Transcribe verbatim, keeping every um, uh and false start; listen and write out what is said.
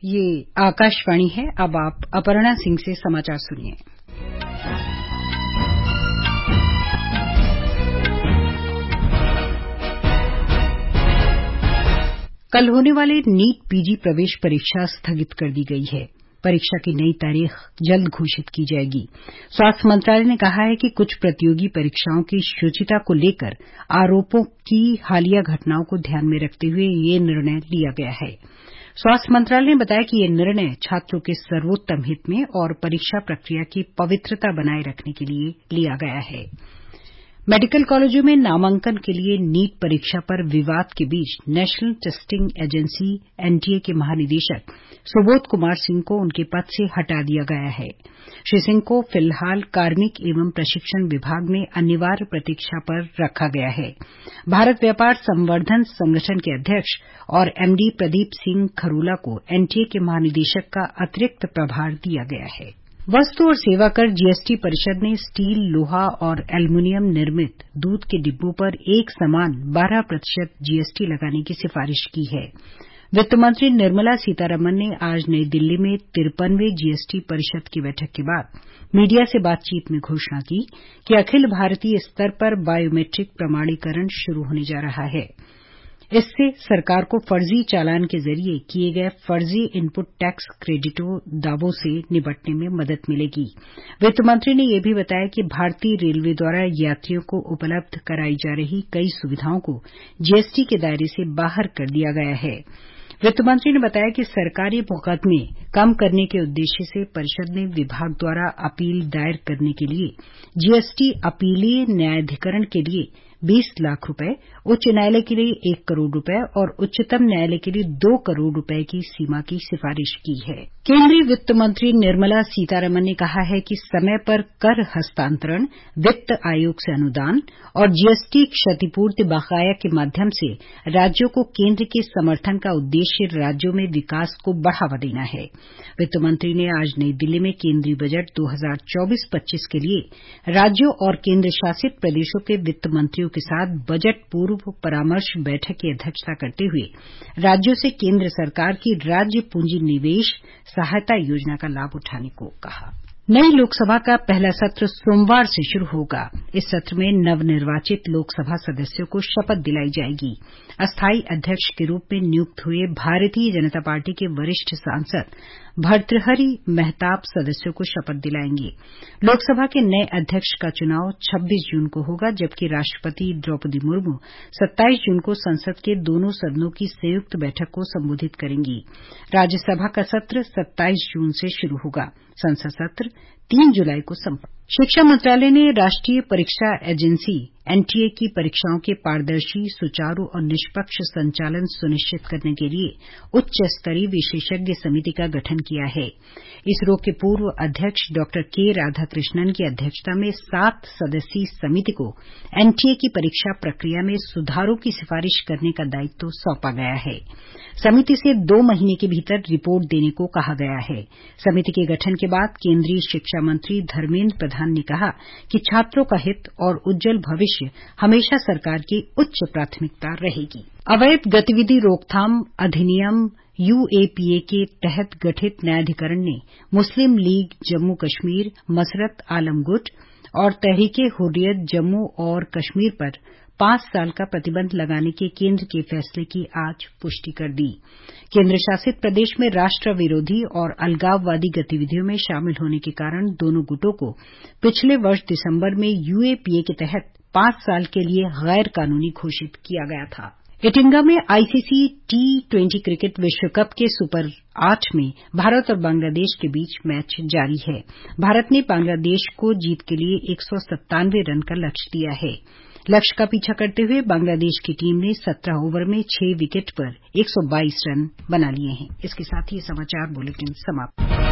ये आकाशवाणी है। अब आप अपर्णा सिंह से समाचार सुनिए। कल होने वाले नीट पीजी प्रवेश परीक्षा स्थगित कर दी गई है। परीक्षा की नई तारीख जल्द घोषित की जाएगी। स्वास्थ्य मंत्रालय ने कहा है कि कुछ प्रतियोगी परीक्षाओं की शुचिता को लेकर आरोपों की हालिया घटनाओं को ध्यान में रखते हुए ये निर्णय लिया गया है। स्वास्थ्य मंत्रालय ने बताया कि यह निर्णय छात्रों के सर्वोत्तम हित में और परीक्षा प्रक्रिया की पवित्रता बनाए रखने के लिए लिया गया है। मेडिकल कॉलेजों में नामांकन के लिए नीट परीक्षा पर विवाद के बीच नेशनल टेस्टिंग एजेंसी एनटीए के महानिदेशक सुबोध कुमार सिंह को उनके पद से हटा दिया गया है। श्री सिंह को फिलहाल कार्मिक एवं प्रशिक्षण विभाग में अनिवार्य प्रतीक्षा पर रखा गया है। भारत व्यापार संवर्धन संगठन के अध्यक्ष और एमडी प्रदीप सिंह खरोला को एनटीए के महानिदेशक का अतिरिक्त प्रभार दिया गया है। वस्तु और सेवा कर जीएसटी परिषद ने स्टील, लोहा और एल्युमिनियम निर्मित दूध के डिब्बों पर एक समान बारह प्रतिशत जीएसटी लगाने की सिफारिश की है। वित्त मंत्री निर्मला सीतारमण ने आज नई दिल्ली में तिरपनवें जीएसटी परिषद की बैठक के बाद मीडिया से बातचीत में घोषणा की कि अखिल भारतीय स्तर पर बायोमेट्रिक प्रमाणीकरण शुरू होने जा रहा है। इससे सरकार को फर्जी चालान के जरिए किए गए फर्जी इनपुट टैक्स क्रेडिटों दावों से निपटने में मदद मिलेगी। वित्त मंत्री ने यह भी बताया कि भारतीय रेलवे द्वारा यात्रियों को उपलब्ध कराई जा रही कई सुविधाओं को जीएसटी के दायरे से बाहर कर दिया गया है। वित्त मंत्री ने बताया कि सरकारी मुकदमे कम करने के उद्देश्य से परिषद ने विभाग द्वारा अपील दायर करने के लिए जीएसटी अपीलीय न्यायाधिकरण के लिए बीस लाख रुपए, उच्च न्यायालय के लिए एक करोड़ रुपए और उच्चतम न्यायालय के लिए दो करोड़ रुपए की सीमा की सिफारिश की है। केंद्रीय वित्त मंत्री निर्मला सीतारमण ने कहा है कि समय पर कर हस्तांतरण, वित्त आयोग से अनुदान और जीएसटी क्षतिपूर्ति बकाया के माध्यम से राज्यों को केंद्र के समर्थन का उद्देश्य राज्यों में विकास को बढ़ावा देना है। वित्त मंत्री ने आज नई दिल्ली में केंद्रीय बजट दो हज़ार चौबीस पच्चीस के लिए राज्यों और केंद्र शासित प्रदेशों के वित्त मंत्रियों के साथ बजट पूर्व परामर्श बैठक की अध्यक्षता करते हुए राज्यों से केंद्र सरकार की राज्य पूंजी निवेश सहायता योजना का लाभ उठाने को कहा। नई लोकसभा का पहला सत्र सोमवार से शुरू होगा। इस सत्र में नवनिर्वाचित लोकसभा सदस्यों को शपथ दिलाई जाएगी। अस्थायी अध्यक्ष के रूप में नियुक्त हुए भारतीय जनता पार्टी के वरिष्ठ सांसद भर्तृहरि महताब सदस्यों को शपथ दिलाएंगे। लोकसभा के नए अध्यक्ष का चुनाव छब्बीस जून को होगा, जबकि राष्ट्रपति द्रौपदी मुर्मू सत्ताईस जून को संसद के दोनों सदनों की संयुक्त बैठक को संबोधित करेंगी। राज्यसभा का सत्र सत्ताईस जून से शुरू होगा। संसद सत्र तीन जुलाई को संपन्न। शिक्षा मंत्रालय ने राष्ट्रीय परीक्षा एजेंसी एनटीए की परीक्षाओं के पारदर्शी, सुचारू और निष्पक्ष संचालन सुनिश्चित करने के लिए उच्च स्तरीय विशेषज्ञ समिति का गठन किया है। इसरो के पूर्व अध्यक्ष डॉ के राधाकृष्णन की अध्यक्षता में सात सदस्यीय समिति को एनटीए की परीक्षा प्रक्रिया में सुधारों की सिफारिश करने का दायित्व सौंपा गया है। समिति से दो महीने के भीतर रिपोर्ट देने को कहा गया है। समिति के गठन के बाद केंद्रीय शिक्षा मंत्री धर्मेंद्र प्रधान ने कहा कि छात्रों का हित और उज्जवल भविष्य हमेशा सरकार की उच्च प्राथमिकता रहेगी। अवैध गतिविधि रोकथाम अधिनियम यूएपीए के तहत गठित न्यायाधिकरण ने मुस्लिम लीग जम्मू कश्मीर, मसरत आलम गुट और तहरीके हुर्रियत जम्मू और कश्मीर पर पांच साल का प्रतिबंध लगाने के केंद्र के फैसले की आज पुष्टि कर दी। केंद्र शासित प्रदेश में राष्ट्र विरोधी और अलगाववादी गतिविधियों में शामिल होने के कारण दोनों गुटों को पिछले वर्ष दिसंबर में यूएपीए के तहत पांच साल के लिए गैर कानूनी घोषित किया गया था। एटिंगा में आईसीसी टी ट्वेंटी क्रिकेट विश्व कप के सुपर आठ में भारत और बांग्लादेश के बीच मैच जारी है। भारत ने बांग्लादेश को जीत के लिए एक सौ सत्तानवे रन का लक्ष्य दिया है। लक्ष्य का पीछा करते हुए बांग्लादेश की टीम ने सत्रह ओवर में छह विकेट पर एक सौ बाईस रन बना लिए हैं। इसके साथ ही समाचार बुलेटिन समाप्त।